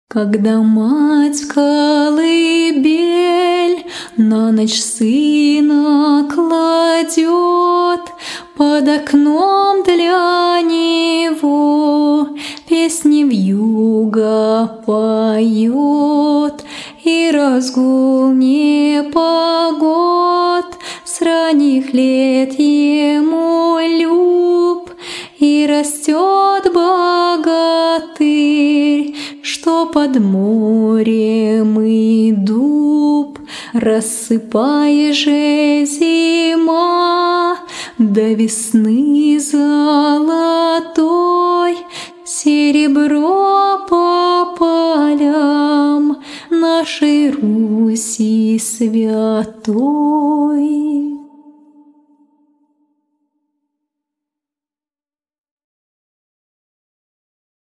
Когда мать в колыбель на ночь сына кладет, под окном для него песни вьюга поет, и разгул непогод с ранних лет ему люб, и растет богатырь, что под морем и дуб, рассыпая же зима до весны золотой серебро по полям нашей Руси святой.